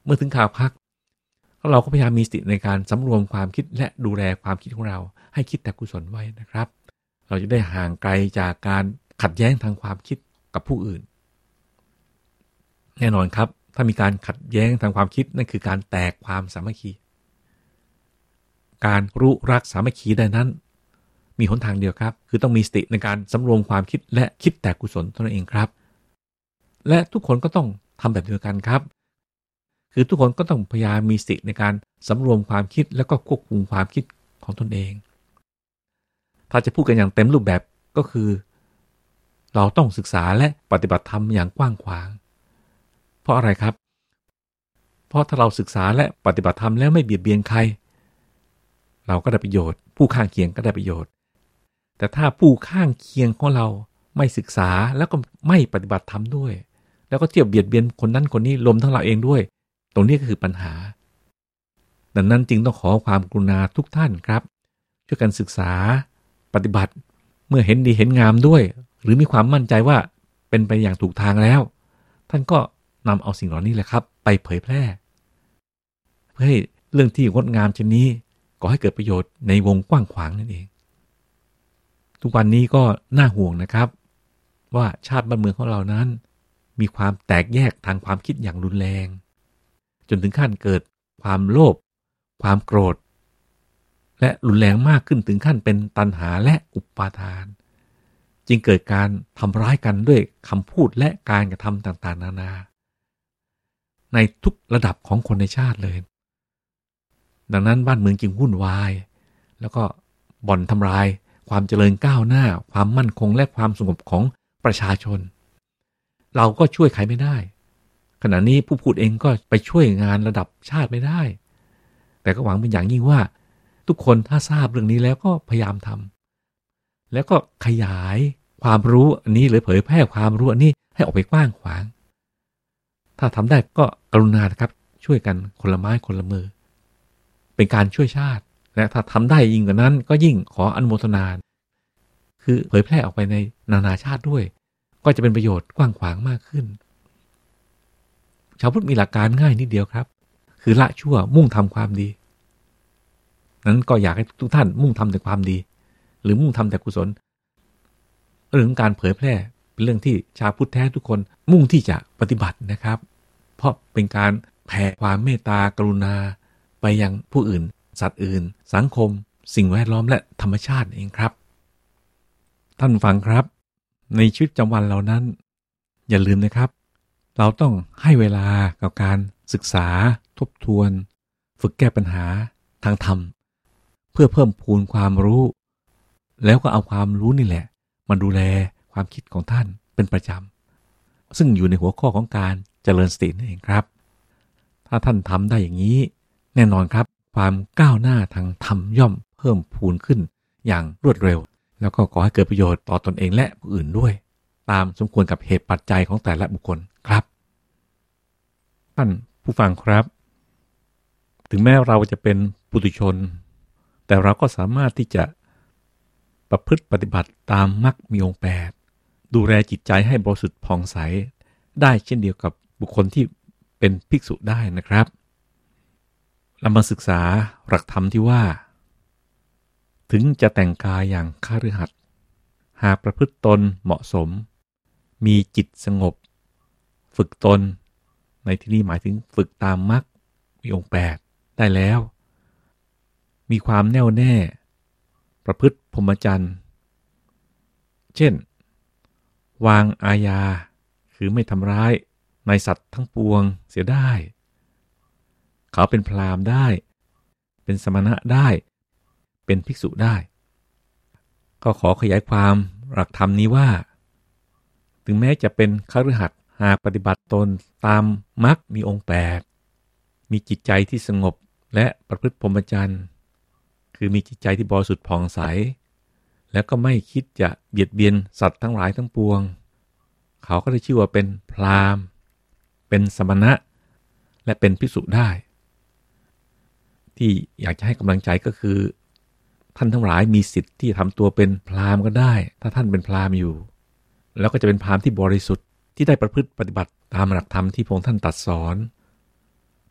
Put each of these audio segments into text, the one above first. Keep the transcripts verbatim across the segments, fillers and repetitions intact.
มื่อถึงข่าวพักเราก็พยายามมีสติในการสำรวมความคิดและดูแลความคิดของเราให้คิดแต่กุศลไว้นะครับเราจะได้ห่างไกลจากการขัดแย้งทางความคิดกับผู้อื่นแน่นอนครับถ้ามีการขัดแย้งทางความคิดนั่นคือการแตกความสามัคคีการรู้รักสามัคคีได้นั้นมีหนทางเดียวครับคือต้องมีสติในการสำรวมความคิดและคิดแต่กุศลเท่านั้นเองครับและทุกคนก็ต้องทำแบบเดียวกันครับคือทุกคนก็ต้องพยายามมีสติในการสำรวมความคิดแล้วก็ควบคุมความคิดของตนเองถ้าจะพูดกันอย่างเต็มรูปแบบก็คือเราต้องศึกษาและปฏิบัติธรรมอย่างกว้างขวางเพราะอะไรครับเพราะถ้าเราศึกษาและปฏิบัติธรรมแล้วไม่เบียดเบียนใครเราก็ได้ประโยชน์ผู้ข้างเคียงก็ได้ประโยชน์แต่ถ้าผู้ข้างเคียงของเราไม่ศึกษาแล้วก็ไม่ปฏิบัติธรรมด้วยแล้วก็เที่ยวเบียดเบียนคนนั้นคนนี้รวมทั้งเราเองด้วยตรงนี้ก็คือปัญหาดังนั้นจึงต้องขอความกรุณาทุกท่านครับช่วยกันศึกษาปฏิบัติเมื่อเห็นดีเห็นงามด้วยหรือมีความมั่นใจว่าเป็นไปอย่างถูกทางแล้วท่านก็นำเอาสิ่งเหล่านี้แหละครับไปเผยแพร่เพื่อให้เรื่องที่งดงามเช่นนี้ก่อให้เกิดประโยชน์ในวงกว้างขวางนั่นเองทุกวันนี้ก็น่าห่วงนะครับว่าชาติบ้านเมืองของเรานั้นมีความแตกแยกทางความคิดอย่างรุนแรงจนถึงขั้นเกิดความโลภความโกรธและรุนแรงมากขึ้นถึงขั้นเป็นตัณหาและอุปาทานจึงเกิดการทำร้ายกันด้วยคำพูดและการกระทำต่างๆนานาในทุกระดับของคนในชาติเลยดังนั้นบ้านเมืองจึงวุ่นวายแล้วก็บ่อนทำลายความเจริญก้าวหน้าความมั่นคงและความสงบของประชาชนเราก็ช่วยใครไม่ได้ขณะนี้ผู้พูดเองก็ไปช่วยงานระดับชาติไม่ได้แต่ก็หวังเป็นอย่างยิ่งว่าทุกคนถ้าทราบเรื่องนี้แล้วก็พยายามทำแล้วก็ขยายความรู้อันนี้หรือเผยแพร่ความรู้อันนี้ให้ออกไปกว้างขวางถ้าทำได้ก็กรุณานะครับช่วยกันคนละไม้คนละมือเป็นการช่วยชาติและถ้าทำได้ยิ่งกว่านั้นก็ยิ่งขออนุโมทนาคือเผยแพร่ออกไปในนานาชาติด้วยก็จะเป็นประโยชน์กว้างขวางมากขึ้นชาวพุทธมีหลักการง่ายนิดเดียวครับคือละชั่วมุ่งทำความดีนั้นก็อยากให้ทุกท่านมุ่งทำแต่ความดีหรือมุ่งทำแต่กุศลเรื่องการเผยแพร่เป็นเรื่องที่ชาวพุทธแท้ทุกคนมุ่งที่จะปฏิบัตินะครับเพราะเป็นการแผ่ความเมตตากรุณาไปยังผู้อื่นสัตว์อื่นสังคมสิ่งแวดล้อมและธรรมชาติเองครับท่านฟังครับในชีวิตประจำวันเรานั้นอย่าลืมนะครับเราต้องให้เวลากับการศึกษาทบทวนฝึกแก้ปัญหาทางธรรมเพื่อเพิ่มพูนความรู้แล้วก็เอาความรู้นี่แหละมาดูแลความคิดของท่านเป็นประจำซึ่งอยู่ในหัวข้อของการเจริญสตินั่นเองครับถ้าท่านทำได้อย่างนี้แน่นอนครับความก้าวหน้าทางธรรมย่อมเพิ่มพูนขึ้นอย่างรวดเร็วแล้วก็ก่อให้เกิดประโยชน์ต่อตนเองและผู้อื่นด้วยตามสมควรกับเหตุปัจจัยของแต่ละบุคคลครับท่านผู้ฟังครับถึงแม้เราจะเป็นปุถุชนแต่เราก็สามารถที่จะประพฤติปฏิบัติตามมรรคมีองค์แปดดูแลจิตใจให้บริสุทธิ์ผ่องใสได้เช่นเดียวกับบุคคลที่เป็นภิกษุได้นะครับเรามาศึกษาหลักธรรมที่ว่าถึงจะแต่งกายอย่างคฤหัสถ์หากประพฤติตนเหมาะสมมีจิตสงบฝึกตนในที่นี้หมายถึงฝึกตามมรรคมีองค์แปดได้แล้วมีความแน่วแน่ประพฤติพรหมจรรย์เช่นวางอาญาคือไม่ทำร้ายในสัตว์ทั้งปวงเสียได้เขาเป็นพราหมณ์ได้เป็นสมณะได้เป็นภิกษุได้ก็ขอขยายความหลักธรรมนี้ว่าถึงแม้จะเป็นคฤหัสถ์หากปฏิบัติตนตามมรรคมีองค์แปดมีจิตใจที่สงบและประพฤติพรหมจรรย์คือมีจิตใจที่บริสุทธิ์ผ่องใสแล้วก็ไม่คิดจะเบียดเบียนสัตว์ทั้งหลายทั้งปวงเขาก็ได้ชื่อว่าเป็นพราหมณ์เป็นสมณะและเป็นภิกษุได้ที่อยากจะให้กำลังใจก็คือท่านทั้งหลายมีสิทธิ์ที่ทำตัวเป็นพราหมณ์ก็ได้ถ้าท่านเป็นพราหมณ์อยู่แล้วก็จะเป็นพราหมณ์ที่บริสุทธิ์ที่ได้ประพฤติปฏิบัติตามหลักธรรมที่พระองค์ท่านตรัสสอน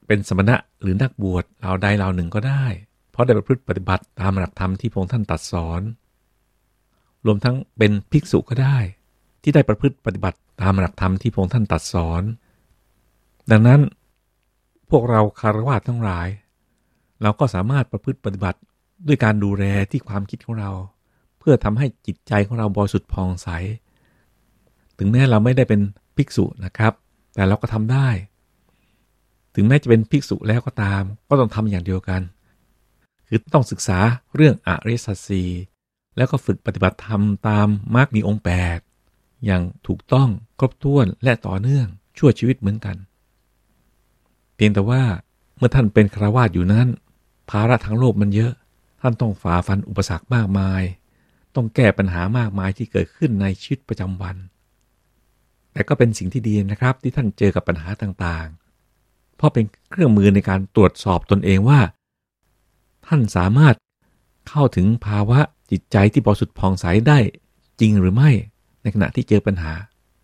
เป็นสมณะหรือนักบวชเหล่าใดเหล่าหนึ่งก็ได้เพราะได้ประพฤติปฏิบัติตามหลักธรรมที่พระองค์ท่านตรัสสอนรวมทั้งเป็นภิกษุก็ได้ที่ได้ประพฤติปฏิบัติตามหลักธรรมที่พระองค์ท่านตรัสสอนดังนั้นพวกเราคฤหัสถ์ทั้งหลายเราก็สามารถประพฤติปฏิบัติด้วยการดูแลที่ความคิดของเราเพื่อทำให้จิตใจของเราบริสุทธิ์ผ่องใสถึงแม้เราไม่ได้เป็นภิกษุนะครับแต่เราก็ทำได้ถึงแม้จะเป็นภิกษุแล้วก็ตามก็ต้องทำอย่างเดียวกันคือต้องศึกษาเรื่องอริยสัจสี่แล้วก็ฝึกปฏิบัติธรรมตามมรรคมีองค์แปดอย่างถูกต้องครบถ้วนและต่อเนื่องชั่วชีวิตเหมือนกันเพียงแต่ว่าเมื่อท่านเป็นฆราวาสอยู่นั้นภาระทางโลกมันเยอะท่านต้องฝ่าฟันอุปสรรคมากมายต้องแก้ปัญหามากมายที่เกิดขึ้นในชีวิตประจำวันแต่ก็เป็นสิ่งที่ดีนะครับที่ท่านเจอกับปัญหาต่างๆเพราะเป็นเครื่องมือในการตรวจสอบตนเองว่าท่านสามารถเข้าถึงภาวะจิตใจที่บริสุทธิ์ผ่องใสได้จริงหรือไม่ในขณะที่เจอปัญหา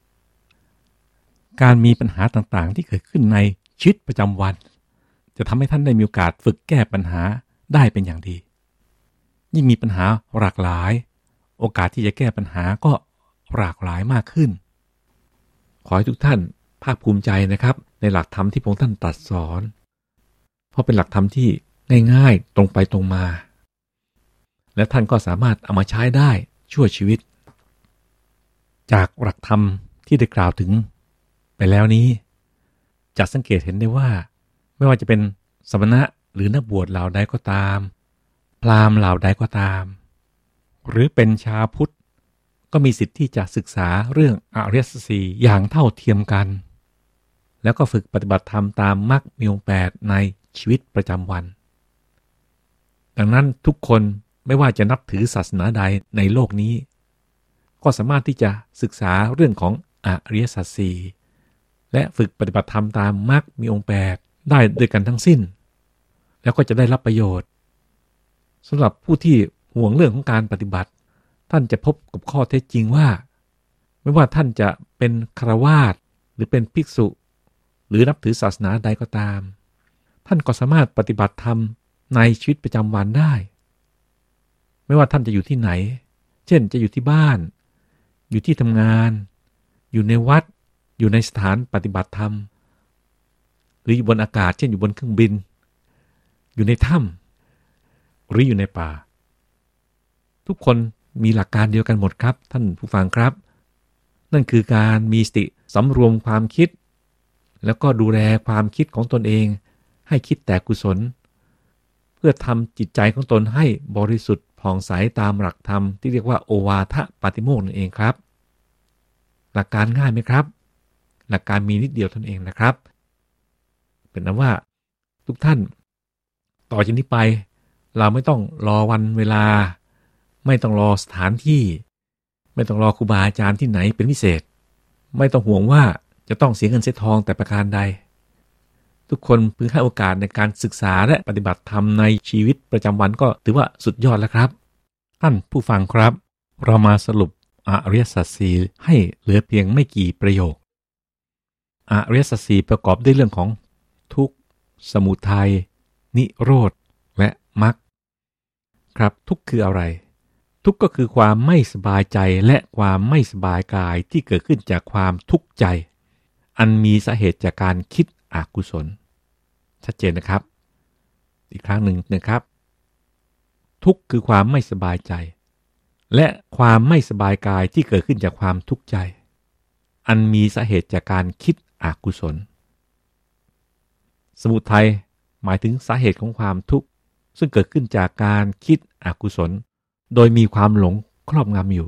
การมีปัญหาต่างๆที่เกิดขึ้นในชีวิตประจำวันจะทำให้ท่านได้มีโอกาสฝึกแก้ปัญหาได้เป็นอย่างดียิ่งมีปัญหาหลากหลายโอกาสที่จะแก้ปัญหาก็หลากหลายมากขึ้นขอให้ทุกท่านภาคภูมิใจนะครับในหลักธรรมที่พระองค์ท่านตรัสสอนเพราะเป็นหลักธรรมที่ง่ายๆตรงไปตรงมาและท่านก็สามารถเอามาใช้ได้ชั่วชีวิตจากหลักธรรมที่ได้กล่าวถึงไปแล้วนี้จะสังเกตเห็นได้ว่าไม่ว่าจะเป็นสมณะหรือนักบวชเหล่าใดก็ตามพราหมณ์เหล่าใดก็ตามหรือเป็นชาวพุทธก็มีสิทธิ์ที่จะศึกษาเรื่องอริยสัจสี่อย่างเท่าเทียมกันแล้วก็ฝึกปฏิบัติธรรมตามมรรคมีองค์แปดในชีวิตประจำวันดังนั้นทุกคนไม่ว่าจะนับถือศาสนาใดในโลกนี้ก็สามารถที่จะศึกษาเรื่องของอริยสัจสี่และฝึกปฏิบัติธรรมตามมรรคมีองค์แปดได้ด้วยกันทั้งสิ้นแล้วก็จะได้รับประโยชน์สำหรับผู้ที่ห่วงเรื่องของการปฏิบัติท่านจะพบกับข้อเท็จจริงว่าไม่ว่าท่านจะเป็นฆราวาสหรือเป็นภิกษุหรือนับถือศาสนาใดก็ตามท่านก็สามารถปฏิบัติธรรมในชีวิตประจำวันได้ไม่ว่าท่านจะอยู่ที่ไหนเช่นจะอยู่ที่บ้านอยู่ที่ทำงานอยู่ในวัดอยู่ในสถานปฏิบัติธรรมหรืออยู่บนอากาศเช่นอยู่บนเครื่องบินอยู่ในถ้ำหรืออยู่ในป่าทุกคนมีหลักการเดียวกันหมดครับท่านผู้ฟังครับนั่นคือการมีสติสำรวมความคิดแล้วก็ดูแลความคิดของตนเองให้คิดแต่กุศลเพื่อทำจิตใจของตนให้บริสุทธิ์ผ่องใสตามหลักธรรมที่เรียกว่าโอวาทปาติโมกข์นั่นเองครับหลักการง่ายไหมครับหลักการมีนิดเดียวเท่านั้นเองนะครับเป็นนั้นว่าทุกท่านต่อจากนี้ไปเราไม่ต้องรอวันเวลาไม่ต้องรอสถานที่ไม่ต้องรอครูบาอาจารย์ที่ไหนเป็นพิเศษไม่ต้องห่วงว่าจะต้องเสียเงินเสียทองแต่ประการใดทุกคนพึงให้โอกาสในการศึกษาและปฏิบัติธรรมในชีวิตประจำวันก็ถือว่าสุดยอดแล้วครับท่านผู้ฟังครับเรามาสรุปอริยสัจสี่ให้เหลือเพียงไม่กี่ประโยคอริยสัจสี่ประกอบด้วยเรื่องของทุกข์สมุทัยนิโรธและมรรคครับทุกข์คืออะไรทุกข์ก็คือความไม่สบายใจและความไม่สบายกายที่เกิดขึ้นจากความทุกข์ใจอันมีสาเหตุจากการคิดอกุศลชัดเจนนะครับอีกครั้งหนึ่งนะครับทุกข์คือความไม่สบายใจและความไม่สบายกายที่เกิดขึ้นจากความทุกข์ใจอันมีสาเหตุจากการคิดอกุศลสมุทัยหมายถึงสาเหตุของความทุกข์ซึ่งเกิดขึ้นจากการคิดอกุศลโดยมีความหลงครอบงำอยู่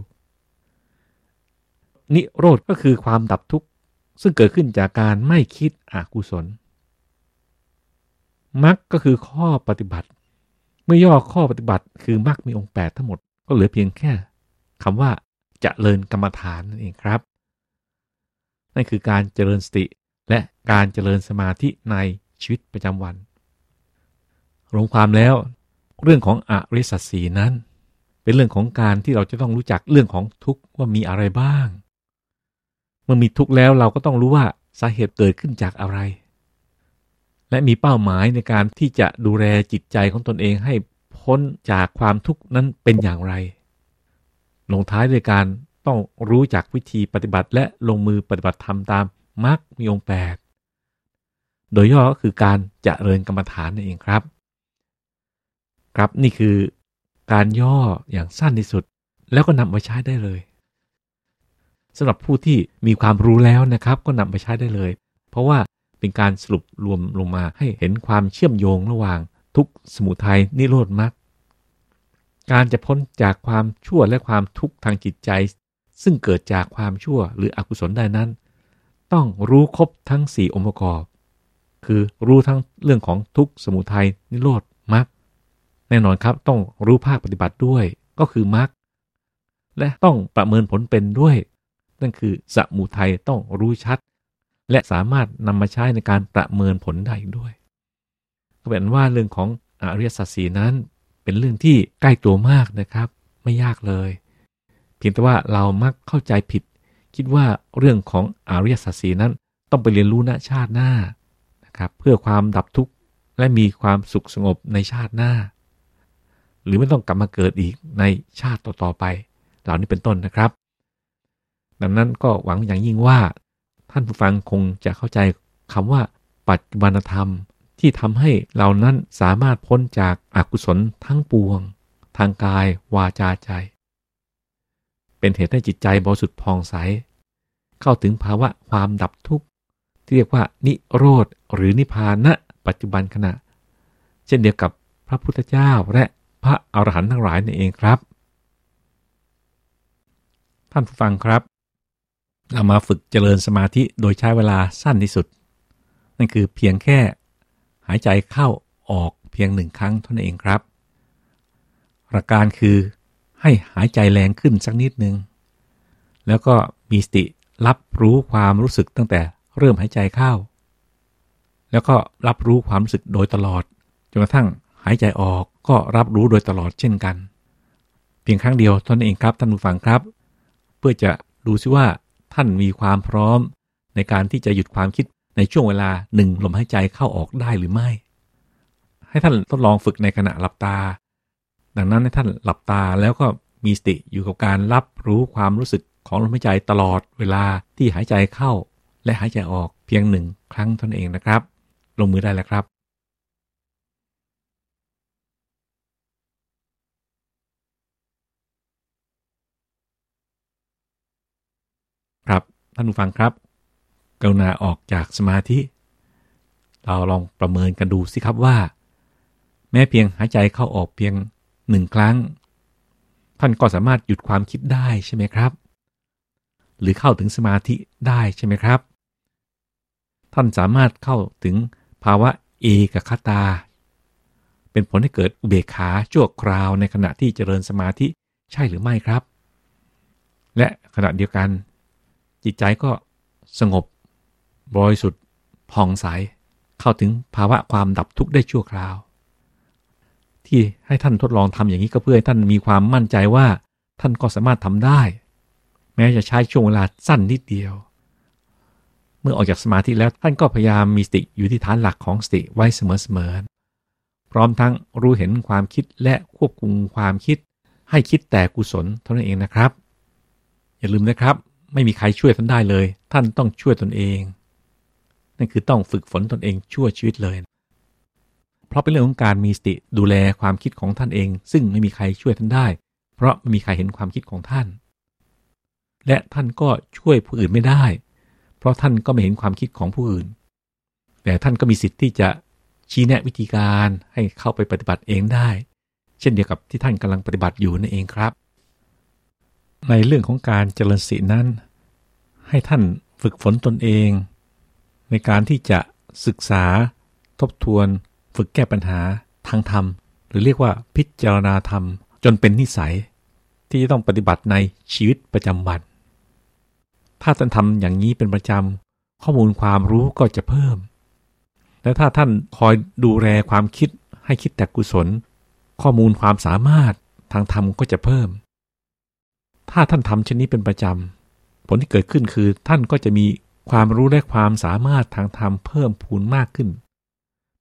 นิโรธก็คือความดับทุกข์ซึ่งเกิดขึ้นจากการไม่คิดอกุศลมรรคก็คือข้อปฏิบัติเมื่อย่อข้อปฏิบัติคือมรรคมีองค์แปดทั้งหมดก็เหลือเพียงแค่คำว่าเจริญกรรมฐานนั่นเองครับนั่นคือการเจริญสติและการเจริญสมาธิในชีวิตประจำวันรวมความแล้วเรื่องของอริยสัจสี่นั้นเป็นเรื่องของการที่เราจะต้องรู้จักเรื่องของทุกข์ว่ามีอะไรบ้างเมื่อมีทุกข์แล้วเราก็ต้องรู้ว่าสาเหตุเกิดขึ้นจากอะไรและมีเป้าหมายในการที่จะดูแลจิตใจของตนเองให้พ้นจากความทุกข์นั้นเป็นอย่างไรลงท้ายด้วยการต้องรู้จักวิธีปฏิบัติและลงมือปฏิบัติธรรมตามมรรคมีองค์แปดโดยย่อก็คือการเจริญกรรมฐานนั่นเองครับครับนี่คือการย่ออย่างสั้นที่สุดแล้วก็นำมาใช้ได้เลยสำหรับผู้ที่มีความรู้แล้วนะครับก็นำไปใช้ได้เลยเพราะว่าเป็นการสรุปรวมลงมาให้เห็นความเชื่อมโยงระหว่างทุกข์สมุทัยนิโรธมรรคการจะพ้นจากความชั่วและความทุกข์ทางจิตใจซึ่งเกิดจากความชั่วหรืออกุศลได้นั้นต้องรู้ครบทั้งสี่องค์ประกอบคือรู้ทั้งเรื่องของทุกข์สมุทัยนิโรธมรรคแน่นอนครับต้องรู้ภาคปฏิบัติด้วยก็คือมรรคและต้องประเมินผลเป็นด้วยนั่นคือสมุทัยต้องรู้ชัดและสามารถนำมาใช้ในการประเมินผลได้ด้วยก็เป็นว่าเรื่องของอริยสัจสี่นั้นเป็นเรื่องที่ใกล้ตัวมากนะครับไม่ยากเลยเพียงแต่ว่าเรามักเข้าใจผิดคิดว่าเรื่องของอริยสัจสี่นั้นต้องไปเรียนรู้ณชาติหน้านะครับเพื่อความดับทุกข์และมีความสุขสงบในชาติหน้าหรือไม่ต้องกลับมาเกิดอีกในชาติต่อๆไปเหล่านี้เป็นต้นนะครับดังนั้นก็หวังอย่างยิ่งว่าท่านผู้ฟังคงจะเข้าใจคำว่าปัจจุบันธรรมที่ทำให้เรานั้นสามารถพ้นจากอกุศลทั้งปวงทางกายวาจาใจเป็นเหตุให้จิตใจบริสุทธิ์ผ่องใสเข้าถึงภาวะความดับทุกข์ที่เรียกว่านิโรธหรือนิพพานณปัจจุบันขณะเช่นเดียวกับพระพุทธเจ้าและพระอรหันต์ทั้งหลายนั่นเองครับท่านผู้ฟังครับเรามาฝึกเจริญสมาธิโดยใช้เวลาสั้นที่สุดนั่นคือเพียงแค่หายใจเข้าออกเพียงหนึ่งครั้งเท่านั้นเองครับหลักการคือให้หายใจแรงขึ้นสักนิดนึงแล้วก็มีสติรับรู้ความรู้สึกตั้งแต่เริ่มหายใจเข้าแล้วก็รับรู้ความรู้สึกโดยตลอดจนกระทั่งหายใจออกก็รับรู้โดยตลอดเช่นกันเพียงครั้งเดียวเท่านั้นเองครับท่านผู้ฟังครับเพื่อจะดูซิว่าท่านมีความพร้อมในการที่จะหยุดความคิดในช่วงเวลาหนึ่งลมหายใจเข้าออกได้หรือไม่ให้ท่านทดลองฝึกในขณะหลับตาดังนั้นให้ท่านหลับตาแล้วก็มีสติอยู่กับการรับรู้ความรู้สึกของลมหายใจตลอดเวลาที่หายใจเข้าและหายใจออกเพียงหนึ่งครั้งเท่านั้นเองนะครับลงมือได้แล้วครับครับท่านผู้ฟังครับกรุณาออกจากสมาธิเราลองประเมินกันดูสิครับว่าแม้เพียงหายใจเข้าออกเพียงหนึ่งครั้งท่านก็สามารถหยุดความคิดได้ใช่ไหมครับหรือเข้าถึงสมาธิได้ใช่ไหมครับท่านสามารถเข้าถึงภาวะเอกคตาเป็นผลให้เกิดอุเบกขาชั่วคราวในขณะที่เจริญสมาธิใช่หรือไม่ครับและขณะเดียวกันจิตใจก็สงบบริสุทธิ์ผ่องใสเข้าถึงภาวะความดับทุกข์ได้ชั่วคราวที่ให้ท่านทดลองทำอย่างนี้ก็เพื่อให้ท่านมีความมั่นใจว่าท่านก็สามารถทำได้แม้จะใช้ช่วงเวลาสั้นนิดเดียวเมื่อออกจากสมาธิแล้วท่านก็พยายามมีสติอยู่ที่ฐานหลักของสติไว้เสมอๆพร้อมทั้งรู้เห็นความคิดและควบคุมความคิดให้คิดแต่กุศลเท่านั้นเองนะครับอย่าลืมนะครับไม่มีใครช่วยท่านได้เลยท่านต้องช่วยตนเองนั่นคือต้องฝึกฝนตนเองชั่วชีวิตเลยเพราะเป็นเรื่องของการมีสติดูแลความคิดของท่านเองซึ่งไม่มีใครช่วยท่านได้เพราะไม่มีใครเห็นความคิดของท่านและท่านก็ช่วยผู้อื่นไม่ได้เพราะท่านก็ไม่เห็นความคิดของผู้อื่นแต่ท่านก็มีสิทธิ์ที่จะชี้แนะวิธีการให้เข้าไปปฏิบัติเองได้เช่นเดียวกับที่ท่านกำลังปฏิบัติอยู่นั่นเองครับในเรื่องของการเจริญสตินั้นให้ท่านฝึกฝนตนเองในการที่จะศึกษาทบทวนฝึกแก้ปัญหาทางธรรมหรือเรียกว่าพิจารณาธรรมจนเป็นนิสัยที่จะต้องปฏิบัติในชีวิตประจำวันถ้าท่านทำอย่างนี้เป็นประจำข้อมูลความรู้ก็จะเพิ่มและถ้าท่านคอยดูแลความคิดให้คิดแต่กุศลข้อมูลความสามารถทางธรรมก็จะเพิ่มถ้าท่านทำเช่นนี้เป็นประจำผลที่เกิดขึ้นคือท่านก็จะมีความรู้และความสามารถทางธรรมเพิ่มพูนมากขึ้น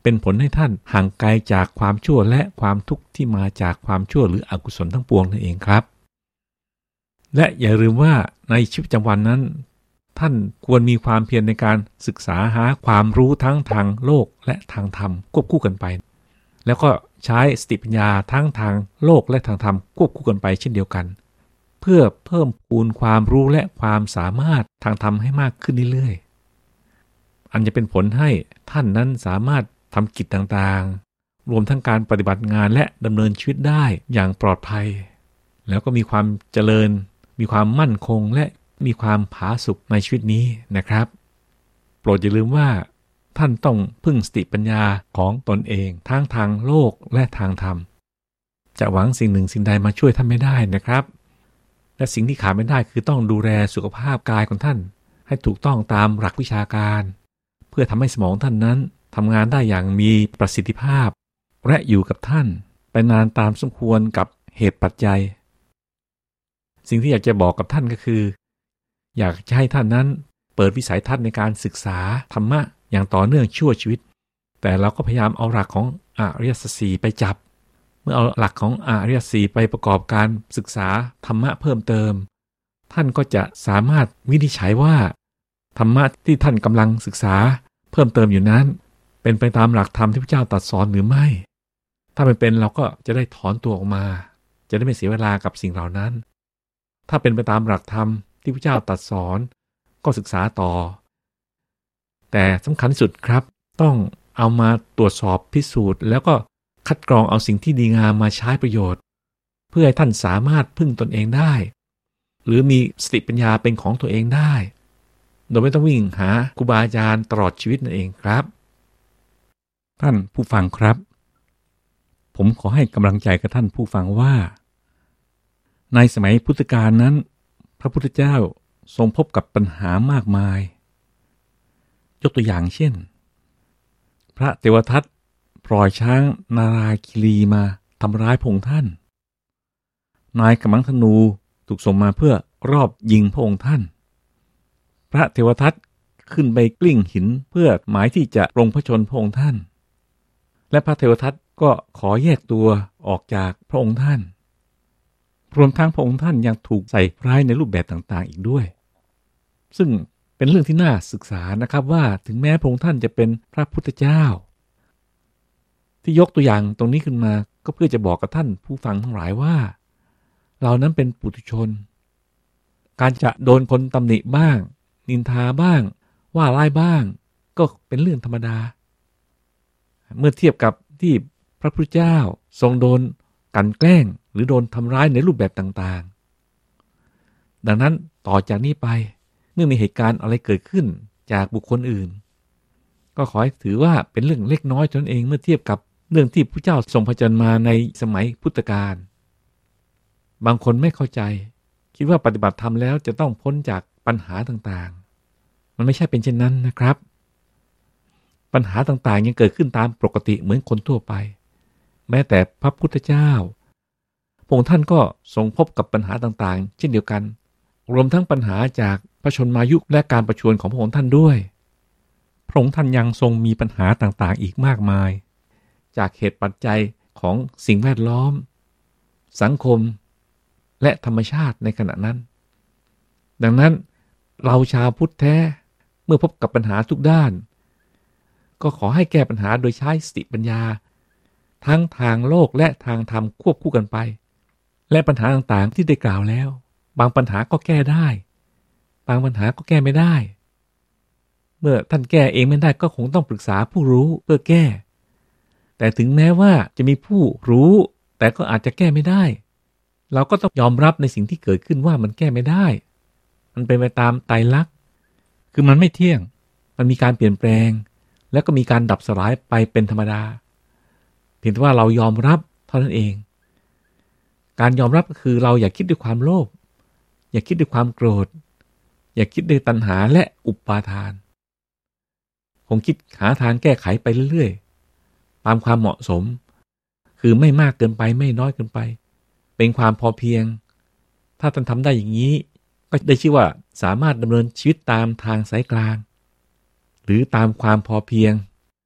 เป็นผลให้ท่านห่างไกลจากความชั่วและความทุกข์ที่มาจากความชั่วหรืออกุศลทั้งปวงนั่นเองครับและอย่าลืมว่าในชีวิตประจำวันนั้นท่านควรมีความเพียรในการศึกษาหาความรู้ทั้งทางโลกและทางธรรมควบคู่กันไปแล้วก็ใช้สติปัญญาทั้งทางโลกและทางธรรมควบคู่กันไปเช่นเดียวกันเพื่อเพิ่มพูนความรู้และความสามารถทางธรรมให้มากขึ้นเรื่อยๆอันจะเป็นผลให้ท่านนั้นสามารถทำกิจต่างๆรวมทั้งการปฏิบัติงานและดำเนินชีวิตได้อย่างปลอดภัยแล้วก็มีความเจริญมีความมั่นคงและมีความผาสุกในชีวิตนี้นะครับโปรดอย่าลืมว่าท่านต้องพึ่งสติปัญญาของตนเองทั้งทางโลกและทางธรรมจะหวังสิ่งหนึ่งสิ่งใดมาช่วยท่านไม่ได้นะครับและสิ่งที่ขาดไม่ได้คือต้องดูแลสุขภาพกายของท่านให้ถูกต้องตามหลักวิชาการเพื่อทำให้สมองท่านนั้นทำงานได้อย่างมีประสิทธิภาพและอยู่กับท่านไปนานตามสมควรกับเหตุปัจจัยสิ่งที่อยากจะบอกกับท่านก็คืออยากจะให้ท่านนั้นเปิดวิสัยทัศน์ในการศึกษาธรรมะอย่างต่อเนื่องชั่วชีวิตแต่เราก็พยายามเอาหลักของอริยสัจสี่ไปจับเมื่อเอาหลักของอริยสัจสี่ไปประกอบการศึกษาธรรมะเพิ่มเติมท่านก็จะสามารถวินิจฉัยว่าธรรมะที่ท่านกำลังศึกษาเพิ่มเติมอยู่นั้นเป็นไปตามหลักธรรมที่พระเจ้าตรัสสอนหรือไม่ถ้าไม่เป็นเราก็จะได้ถอนตัวออกมาจะได้ไม่เสียเวลากับสิ่งเหล่านั้นถ้าเป็นไปตามหลักธรรมที่พระเจ้าตรัสสอนก็ศึกษาต่อแต่สำคัญที่สุดครับต้องเอามาตรวจสอบพิสูจน์แล้วก็คัดกรองเอาสิ่งที่ดีงามมาใช้ประโยชน์เพื่อให้ท่านสามารถพึ่งตนเองได้หรือมีสติปัญญาเป็นของตัวเองได้โดยไม่ต้องวิ่งหาครูบาอาจารย์ตลอดชีวิตนั่นเองครับท่านผู้ฟังครับผมขอให้กำลังใจกับท่านผู้ฟังว่าในสมัยพุทธกาลนั้นพระพุทธเจ้าทรงพบกับปัญหามากมายยกตัวอย่างเช่นพระเทวทัตปล่อยช้างนาราคิรีมาทำร้ายพระองค์ท่านนายกำมังธนูถูกส่งมาเพื่อรอบยิงพระองค์ท่านพระเทวทัตขึ้นไปกลิ้งหินเพื่อหมายที่จะปรงพระชนพระองค์ท่านและพระเทวทัตก็ขอแยกตัวออกจากพระองค์ท่านรวมทั้งพระองค์ท่านยังถูกใส่ร้ายในรูปแบบต่างๆอีกด้วยซึ่งเป็นเรื่องที่น่าศึกษานะครับว่าถึงแม้พระองค์ท่านจะเป็นพระพุทธเจ้าที่ยกตัวอย่างตรงนี้ขึ้นมาก็เพื่อจะบอกกับท่านผู้ฟังทั้งหลายว่าเรานั้นเป็นปุถุชนการจะโดนคนตำหนิบ้างนินทาบ้างว่าร้ายบ้างก็เป็นเรื่องธรรมดาเมื่อเทียบกับที่พระพุทธเจ้าทรงโดนกลั่นแกล้งหรือโดนทำร้ายในรูปแบบต่างๆดังนั้นต่อจากนี้ไปเมื่อมีเหตุการณ์อะไรเกิดขึ้นจากบุคคลอื่นก็ขอให้ถือว่าเป็นเรื่องเล็กน้อยเท่านั้นเองเมื่อเทียบกับเรื่องที่พระเจ้าทรงผจญมาในสมัยพุทธกาลบางคนไม่เข้าใจคิดว่าปฏิบัติธรรมแล้วจะต้องพ้นจากปัญหาต่างๆมันไม่ใช่เป็นเช่นนั้นนะครับปัญหาต่างๆยังเกิดขึ้นตามปกติเหมือนคนทั่วไปแม้แต่พระพุทธเจ้าพระองค์ท่านก็ทรงพบกับปัญหาต่างๆเช่นเดียวกันรวมทั้งปัญหาจากพระชนมายุและการประชวรของพระองค์ท่านด้วยพระองค์ท่านยังทรงมีปัญหาต่างๆอีกมากมายจากเหตุปัจจัยของสิ่งแวดล้อมสังคมและธรรมชาติในขณะนั้นดังนั้นเราชาวพุทธแท้เมื่อพบกับปัญหาทุกด้านก็ขอให้แก้ปัญหาโดยใช้สติปัญญาทั้งทางโลกและทางธรรมควบคู่กันไปและปัญหาต่างๆที่ได้กล่าวแล้วบางปัญหาก็แก้ได้บางปัญหาก็แก้ไม่ได้เมื่อท่านแก้เองไม่ได้ก็คงต้องปรึกษาผู้รู้เพื่อแก้แต่ถึงแม้ว่าจะมีผู้รู้แต่ก็อาจจะแก้ไม่ได้เราก็ต้องยอมรับในสิ่งที่เกิดขึ้นว่ามันแก้ไม่ได้มันเป็นไปตามไตรลักษณ์คือมันไม่เที่ยงมันมีการเปลี่ยนแปลงแล้วก็มีการดับสลายไปเป็นธรรมดาเพียงแต่ว่าเรายอมรับเท่านั้นเองการยอมรับก็คือเราอย่าคิดด้วยความโลภอย่าคิดด้วยความโกรธอย่าคิดด้วยตัณหาและอุปาทานคงคิดหาทางแก้ไขไปเรื่อยๆตามความเหมาะสมคือไม่มากเกินไปไม่น้อยเกินไปเป็นความพอเพียงถ้าท่านทำได้อย่างนี้ก็ได้ชื่อว่าสามารถดำเนินชีวิตตามทางสายกลางหรือตามความพอเพียง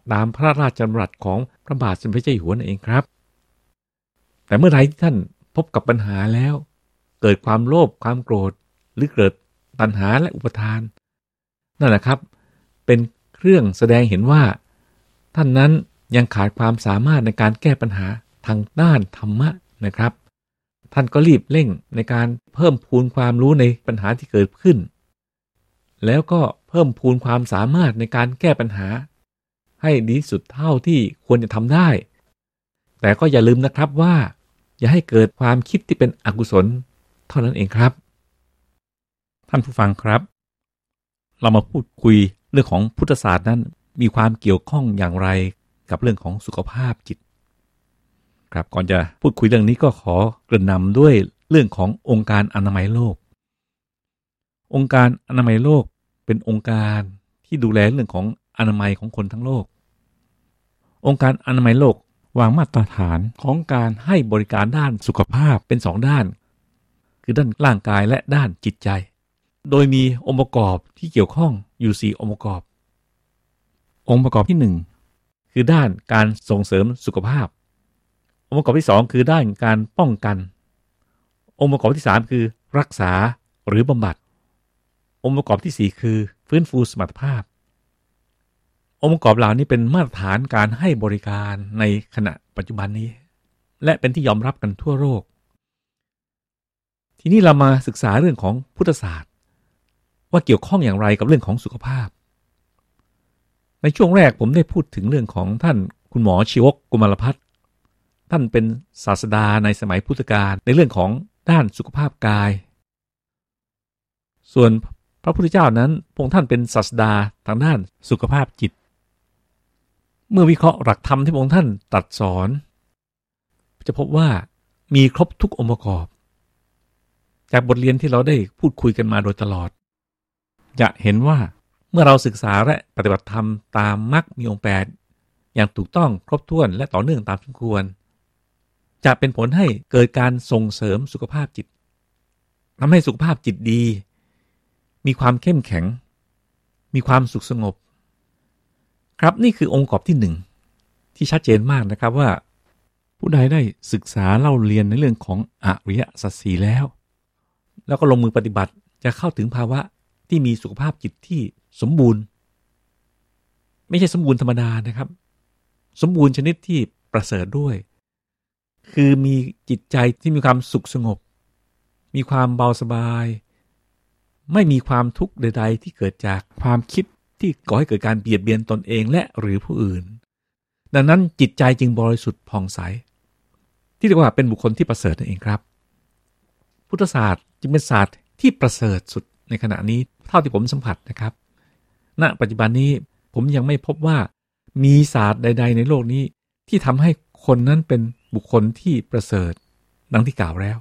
ตามพระราชดำรัสของพระบาทสมเด็จพระเจ้าอยู่หัวนั่นเองครับแต่เมื่อไรที่ท่านพบกับปัญหาแล้วเกิดความโลภความโกรธหรือเกิดตัณหาและอุปทานนั่นแหละครับเป็นเครื่องแสดงเห็นว่าท่านนั้นยังขาดความสามารถในการแก้ปัญหาทางด้านธรรมะนะครับท่านก็รีบเร่งในการเพิ่มพูนความรู้ในปัญหาที่เกิดขึ้นแล้วก็เพิ่มพูนความสามารถในการแก้ปัญหาให้ดีสุดเท่าที่ควรจะทำได้แต่ก็อย่าลืมนะครับว่าอย่าให้เกิดความคิดที่เป็นอกุศลเท่านั้นเองครับท่านผู้ฟังครับเรามาพูดคุยเรื่องของพุทธศาสตร์นั้นมีความเกี่ยวข้องอย่างไรกับเรื่องของสุขภาพจิตครับก่อนจะพูดคุยเรื่องนี้ก็ขอเกริ่นนำด้วยเรื่องขององค์การอนามัยโลกองค์การอนามัยโลกเป็นองค์การที่ดูแลเรื่องของอนามัยของคนทั้งโลกองค์การอนามัยโลกวางมาตรฐานของการให้บริการด้านสุขภาพเป็นสองด้านคือด้านร่างกายและด้านจิตใจโดยมีองค์ประกอบที่เกี่ยวข้องอยู่สี่องค์ประกอบองค์ประกอบที่หนึ่งคือด้านการส่งเสริมสุขภาพองค์ประกอบที่สองคือด้านการป้องกันองค์ประกอบที่สามคือรักษาหรือบำบัดองค์ประกอบที่สี่คือฟื้นฟูสมรรถภาพองค์ประกอบเหล่านี้เป็นมาตรฐานการให้บริการในขณะปัจจุบันนี้และเป็นที่ยอมรับกันทั่วโลกทีนี้เรามาศึกษาเรื่องของพุทธศาสตร์ว่าเกี่ยวข้องอย่างไรกับเรื่องของสุขภาพในช่วงแรกผมได้พูดถึงเรื่องของท่านคุณหมอชีวกกุมารพัฒน์ท่านเป็นศาสดาในสมัยพุทธกาลในเรื่องของด้านสุขภาพกายส่วนพระพุทธเจ้านั้นพระองค์ท่านเป็นศาสดาทางด้านสุขภาพจิตเมื่อวิเคราะห์หลักธรรมที่พระองค์ท่านตรัสสอนจะพบว่ามีครบทุกองค์ประกอบจากบทเรียนที่เราได้พูดคุยกันมาโดยตลอดจะเห็นว่าเมื่อเราศึกษาและปฏิบัติธรรมตามมรรคมีองค์แปดอย่างถูกต้องครบถ้วนและต่อเนื่องตามสมควรจะเป็นผลให้เกิดการส่งเสริมสุขภาพจิตทำให้สุขภาพจิตดีมีความเข้มแข็งมีความสุขสงบครับนี่คือองค์ประกอบที่หนึ่งที่ชัดเจนมากนะครับว่าผู้ใดได้ศึกษาเล่าเรียนในเรื่องของอริยสัจสี่แล้วแล้วก็ลงมือปฏิบัติจะเข้าถึงภาวะที่มีสุขภาพจิตที่สมบูรณ์ไม่ใช่สมบูรณ์ธรรมดานะครับสมบูรณ์ชนิดที่ประเสริฐด้วยคือมีจิตใจที่มีความสุขสงบมีความเบาสบายไม่มีความทุกข์ใดๆที่เกิดจากความคิดที่ก่อให้เกิดการเบียดเบียนตนเองและหรือผู้อื่นดังนั้นจิตใจจึงบริสุทธิ์ผ่องใสที่เรียกว่าเป็นบุคคลที่ประเสริฐนั่นเองครับพุทธศาสตร์จึงเป็นศาสตร์ที่ประเสริฐสุดในขณะนี้เท่าที่ผมสัมผัสนะครับณปัจจุบันนี้ผมยังไม่พบว่ามีศาสตร์ใดๆในโลกนี้ที่ทำให้คนนั้นเป็นบุคคลที่ประเสริฐดังที่กล่าวแล้ว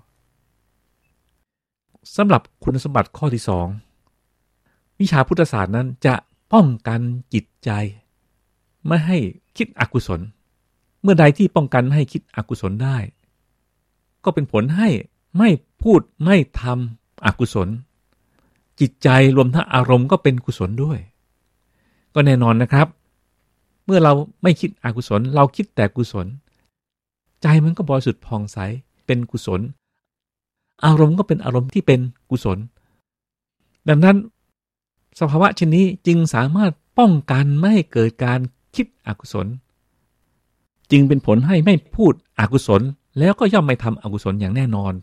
สำหรับคุณสมบัติข้อที่สองวิชาพุทธศาสตร์นั้นจะป้องกันจิตใจไม่ให้คิดอกุศลเมื่อใดที่ป้องกันไม่ให้คิดอกุศลได้ก็เป็นผลให้ไม่พูดไม่ทำอกุศลจิตใจรวมทั้งอารมณ์ก็เป็นกุศลด้วยก็แน่นอนนะครับเมื่อเราไม่คิดอกุศลเราคิดแต่กุศลใจมันก็บริสุทธิ์ผ่องใสเป็นกุศลอารมณ์ก็เป็นอารมณ์ที่เป็นกุศลดังนั้นสภาวะเช่นนี้จึงสามารถป้องกันไม่ให้เกิดการคิดอกุศลจึงเป็นผลให้ไม่พูดอกุศลแล้วก็ย่อมไม่ทำอกุศลอย่างแน่นอน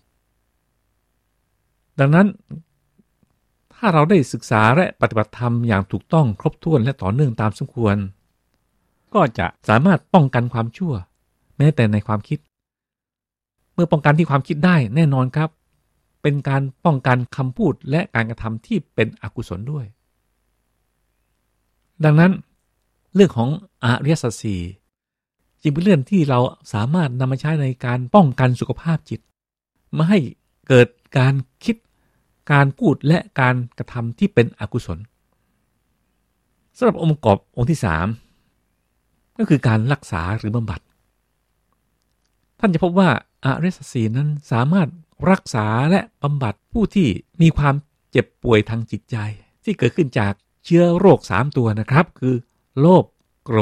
ดังนั้นถ้าเราได้ศึกษาและปฏิบัติธรรมอย่างถูกต้องครบถ้วนและต่อเนื่องตามสมควรก็จะสามารถป้องกันความชั่วแม้แต่ในความคิดเมื่อป้องกันที่ความคิดได้แน่นอนครับเป็นการป้องกันคำพูดและการกระทำที่เป็นอกุศลด้วยดังนั้นเรื่องของอริยสัจสี่จึงเป็นเรื่องที่เราสามารถนำมาใช้ในการป้องกันสุขภาพจิตไม่ให้เกิดการคิดการพูดและการกระทำที่เป็นอกุศลสำหรับองค์ประกอบองค์ที่สามก็คือการรักษาหรือบำบัดท่านจะพบว่าอริยสัจสี่นั้นสามารถรักษาและบำบัดผู้ที่มีความเจ็บป่วยทางจิตใจที่เกิดขึ้นจากเชื้อโรคสามตัวนะครับคือโลภโกรธ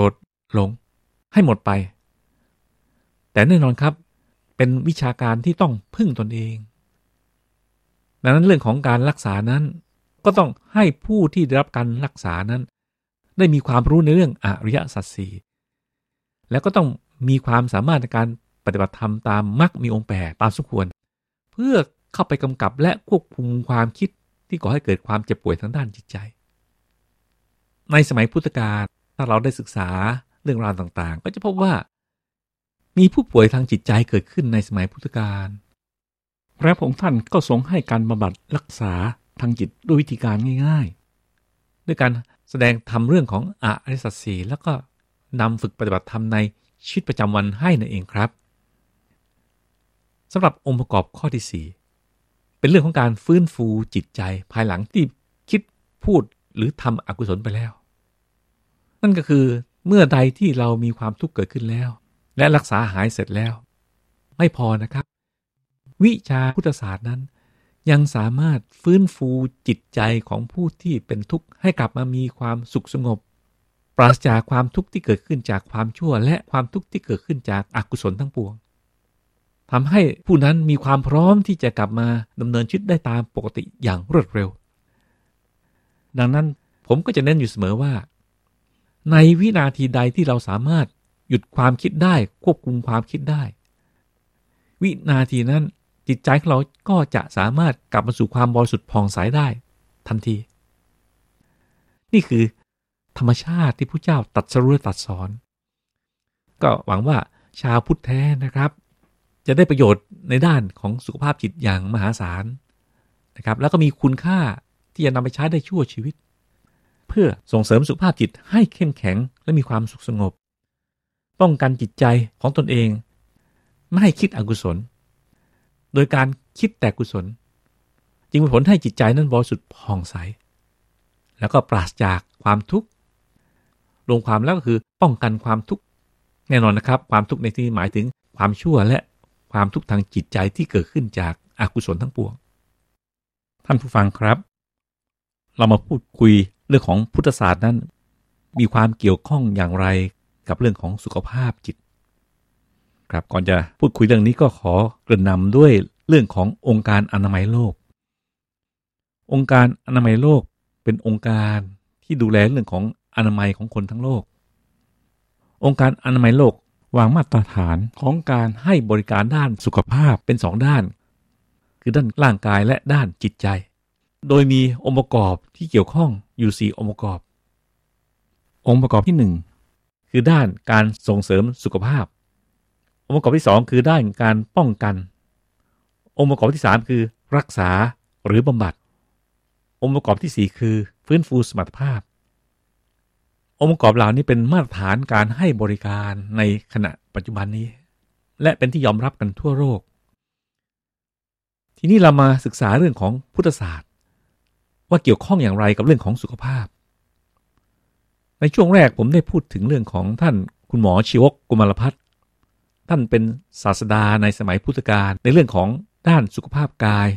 หลงให้หมดไปแต่แน่นอนครับเป็นวิชาการที่ต้องพึ่งตนเองดังนั้นเรื่องของการรักษานั้นก็ต้องให้ผู้ที่ได้รับการรักษานั้นได้มีความรู้ในเรื่องอริยสัจสี่แล้วก็ต้องมีความสามารถในการปฏิบัติธรรมตามมรรคมีองค์แปดตามสมควรเพื่อเข้าไปกำกับและควบคุมความคิดที่ก่อให้เกิดความเจ็บป่วยทางด้านจิตใจในสมัยพุทธกาลถ้าเราได้ศึกษาเรื่องราวต่างๆก็จะพบว่ามีผู้ป่วยทางจิตใจเกิดขึ้นในสมัยพุทธกาลพระองค์ท่านก็ทรงให้การบำบัดรักษาทางจิตด้วยวิธีการง่ายๆด้วยการแสดงทำเรื่องของอริยสัจสี่แล้วก็นำฝึกปฏิบัติธรรมในชีวิตประจำวันให้นั่นเองครับสำหรับองค์ประกอบข้อที่สี่เป็นเรื่องของการฟื้นฟูจิตใจภายหลังที่คิดพูดหรือทำอกุศลไปแล้วนั่นก็คือเมื่อใดที่เรามีความทุกข์เกิดขึ้นแล้วและรักษาหายเสร็จแล้วไม่พอนะครับวิชาพุทธศาสตร์นั้นยังสามารถฟื้นฟูจิตใจของผู้ที่เป็นทุกข์ให้กลับมามีความสุขสงบปราศจากความทุกข์ที่เกิดขึ้นจากความชั่วและความทุกข์ที่เกิดขึ้นจากอกุศลทั้งปวงทำให้ผู้นั้นมีความพร้อมที่จะกลับมาดำเนินชีวิตได้ตามปกติอย่างรวดเร็วดังนั้นผมก็จะเน้นอยู่เสมอว่าในวินาทีใดที่เราสามารถหยุดความคิดได้ควบคุมความคิดได้วินาทีนั้นจิตใจของเราก็จะสามารถกลับมาสู่ความบริสุทธิ์ผ่องใสได้ทันทีนี่คือธรรมชาติที่พระเจ้าตรัสรู้และตรัสสอนก็หวังว่าชาวพุทธแท้นะครับจะได้ประโยชน์ในด้านของสุขภาพจิตอย่างมหาศาลนะครับแล้วก็มีคุณค่าที่จะนำไปใช้ได้ชั่วชีวิตเพื่อส่งเสริมสุขภาพจิตให้เข้มแข็งและมีความสุขสงบป้องกันจิตใจของตนเองไม่ให้คิดอกุศลโดยการคิดแต่กุศลจึงมีผลให้จิตใจนั้นบริสุทธิ์ผ่องใสแล้วก็ปราศจากความทุกข์รวมความแล้วก็คือป้องกันความทุกข์แน่นอนนะครับความทุกข์ในที่นี้หมายถึงความชั่วและความทุกข์ทางจิตใจที่เกิดขึ้นจากอกุศลทั้งปวงท่านผู้ฟังครับเรามาพูดคุยเรื่องของพุทธศาสตร์นั้นมีความเกี่ยวข้องอย่างไรกับเรื่องของสุขภาพจิตครับก่อนจะพูดคุยเรื่องนี้ก็ขอเกริ่นนำด้วยเรื่องขององค์การอนามัยโลกองค์การอนามัยโลกเป็นองค์การที่ดูแลเรื่องของอนามัยของคนทั้งโลกองค์การอนามัยโลกวางมาตรฐานของการให้บริการด้านสุขภาพเป็นสองด้านคือด้านร่างกายและด้านจิตใจโดยมีองค์ประกอบที่เกี่ยวข้องอยู่สี่องค์ประกอบองค์ประกอบที่หนึ่งคือด้านการส่งเสริมสุขภาพองค์ประกอบที่สองคือด้านการป้องกันองค์ประกอบที่สามคือรักษาหรือบำบัดองค์ประกอบที่สี่คือฟื้นฟูสมรรถภาพองค์ประกอบเหล่านี้เป็นมาตรฐานการให้บริการในขณะปัจจุบันนี้และเป็นที่ยอมรับกันทั่วโลกทีนี้เรามาศึกษาเรื่องของพุทธศาสตร์ว่าเกี่ยวข้องอย่างไรกับเรื่องของสุขภาพในช่วงแรกผมได้พูดถึงเรื่องของท่านคุณหมอชีวกกุมารพัฒน์ท่านเป็นศาสดาในสมัยพุทธกาลในเรื่องของด้านสุขภาพกาย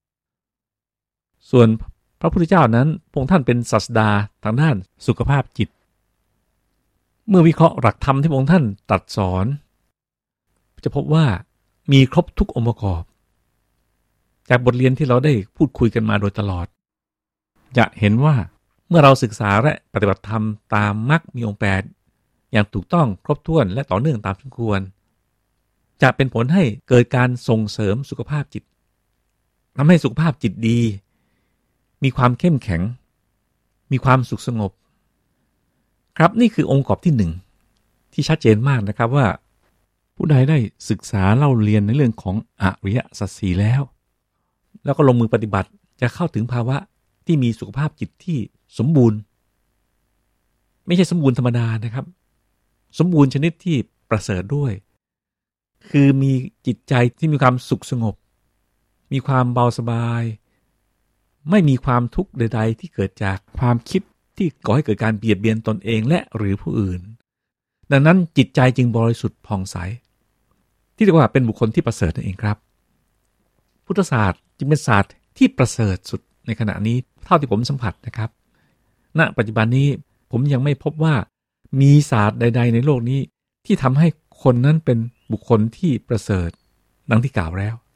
ส่วนพระพุทธเจ้านั้นพระองค์ท่านเป็นศาสดาทางด้านสุขภาพจิตเมื่อวิเคราะห์หลักธรรมที่พระองค์ท่านตรัสสอนจะพบว่ามีครบทุกองค์ประกอบจากบทเรียนที่เราได้พูดคุยกันมาโดยตลอดจะเห็นว่าเมื่อเราศึกษาและปฏิบัติธรรมตามมรรคมีองค์แปดอย่างถูกต้องครบถ้วนและต่อเนื่องตามสมควรจะเป็นผลให้เกิดการส่งเสริมสุขภาพจิตทำให้สุขภาพจิตดีมีความเข้มแข็งมีความสุขสงบครับนี่คือองค์ประกอบที่หนึ่งที่ชัดเจนมากนะครับว่าผู้ใดได้ศึกษาเล่าเรียนในเรื่องของอริยสัจสี่แล้วแล้วก็ลงมือปฏิบัติจะเข้าถึงภาวะที่มีสุขภาพจิตที่สมบูรณ์ไม่ใช่สมบูรณ์ธรรมดานะครับสมบูรณ์ชนิดที่ประเสริฐด้วยคือมีจิตใจที่มีความสุขสงบมีความเบาสบายไม่มีความทุกข์ใดๆที่เกิดจากความคิดที่ก่อให้เกิดการเบียดเบียนตนเองและหรือผู้อื่นดังนั้นจิตใจจึงบริสุทธิ์ผ่องใสที่เรียกว่าเป็นบุคคลที่ประเสริฐนั่นเองครับพุทธศาสตร์จึงเป็นศาสตร์ที่ประเสริฐสุดในขณะนี้เท่าที่ผมสัมผัสนะครับณปัจจุบันนี้ผมยังไม่พบว่ามีศาสตร์ใดๆในโลกนี้ที่ทำให้คนนั้นเป็นบุคคลที่ประเสริฐดังที่กล่าวแล้ว